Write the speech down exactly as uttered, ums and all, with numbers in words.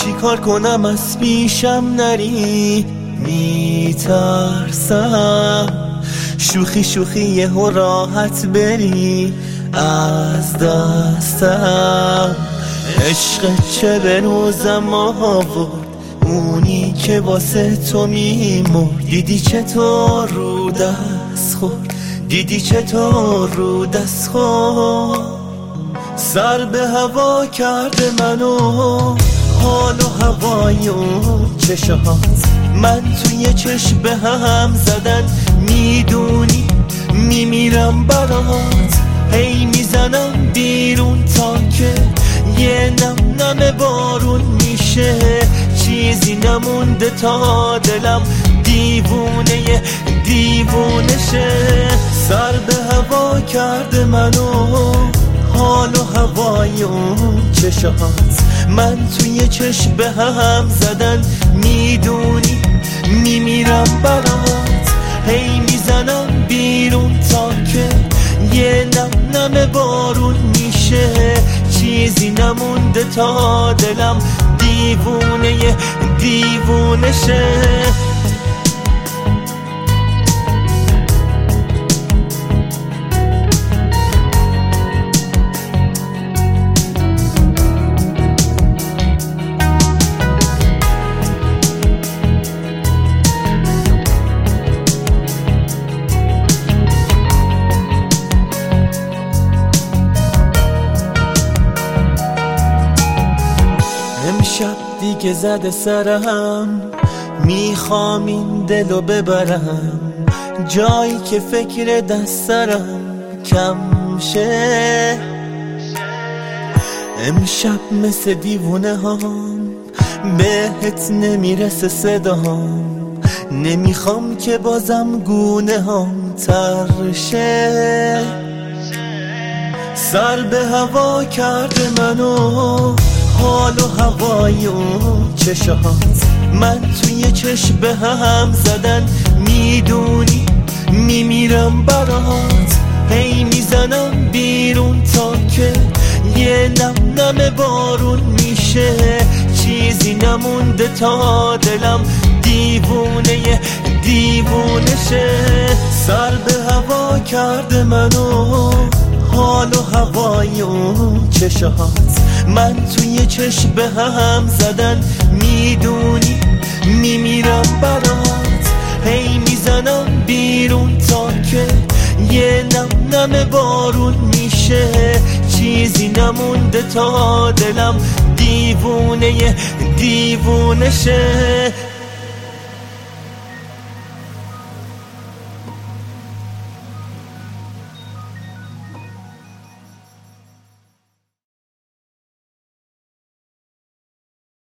چی کار کنم از پیشم نری، میترسم شوخی شوخی یهو راحت بری از دستم. عشق چه به روزم آورد، اونی که واسه تو میمرد. دیدی چطور رو دست خورد، دیدی چطور رو دست خورد. سر به هوا کرده منو، حال و هوای اون چشات. من توی چشم به هم زدن میدونی میمیرم برات. هی میزنم بیرون تا که یه نم نم بارون میشه. چیزی نمونده تا دلم دیوونه دیوونه شه. سر به هوا کرده منو، حال و هوای اون چشات. من توی چشم به هم زدن میدونی میمیرم برات. هی میزنم بیرون تا که یه نم نم بارون میشه. چیزی نمونده تا دلم دیوونه دیوونه شه. امشب دیگه زده سرم، میخوام این دلو ببرم جایی که فکر دست سرم کم شه. امشب مثل دیوونه هم بهت نمیرسه صدام. نمیخوام که بازم گونه هم ترشه. سر به هوا کرده منو، حال و هوای اون چشات. من توی چشم به هم زدن میدونی میمیرم برات. هی میزنم بیرون تا که یه نم نم بارون میشه. چیزی نمونده تا دلم دیوونه دیوونه شه. سر به هوا کرده منو، حال و هوای اون چشات. من توی چشم به هم زدن میدونی میمیرم برات. هی میزنم بیرون تا که یه نم نم بارون میشه. چیزی نمونده تا دلم دیوونه دیوونه شه.